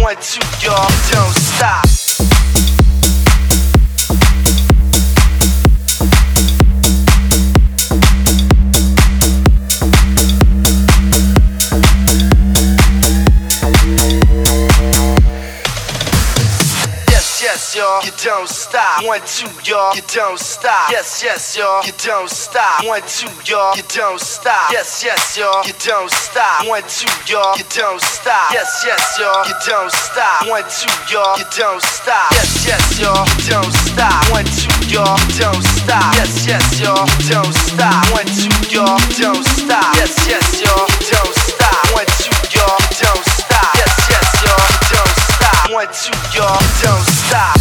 1, 2, y'all, don't stop. Yes, y'all, you don't stop. 1, 2, y'all, you don't stop. Yes, y'all, you don't stop. 1, 2, y'all, you don't stop. Yes, y'all, you don't stop. 1, 2, y'all, you don't stop. Yes, y'all, you don't stop. 1, 2, y'all, you don't stop. Yes, y'all, you don't stop. 1, 2, y'all, you don't stop. Yes, y'all, you don't stop. 1, 2, y'all, you don't stop. Yes, y'all, you don't stop. 1, 2, y'all, you don't stop. Yes, y'all, you don't stop. 1, 2, y'all, don't stop.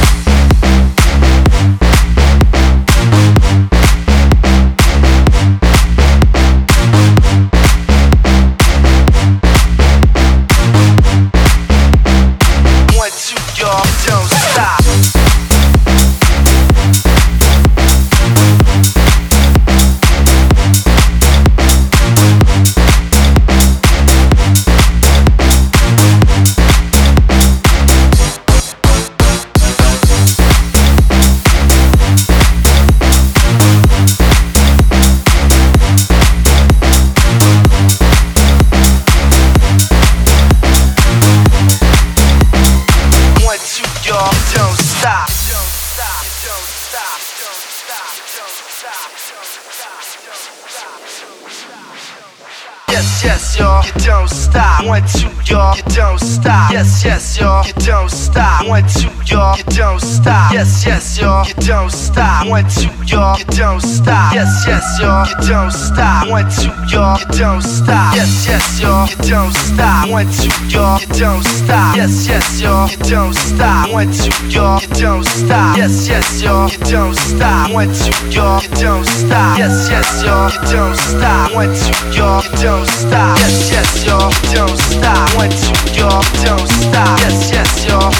Yes, y'all, you don't stop. 1, 2, y'all, you don't stop. Yes, y'all, you don't stop. 1, 2, y'all, you don't stop. Yes, y'all, you don't stop. 1, 2, y'all, you don't stop. Yes, y'all, you don't stop. 1, 2, y'all, you don't stop. Yes, y'all, you don't stop. 1, 2, y'all, you don't stop. Yes, y'all, you don't stop. 1, 2, y'all, you don't stop. Yes, y'all, you don't stop. 1, 2, y'all, you don't stop. Yes, y'all, you don't stop. 1, 2, y'all, you don't stop. Yes, y'all, you don't stop. 1, 2, y'all, you don't stop. Yes, y'all,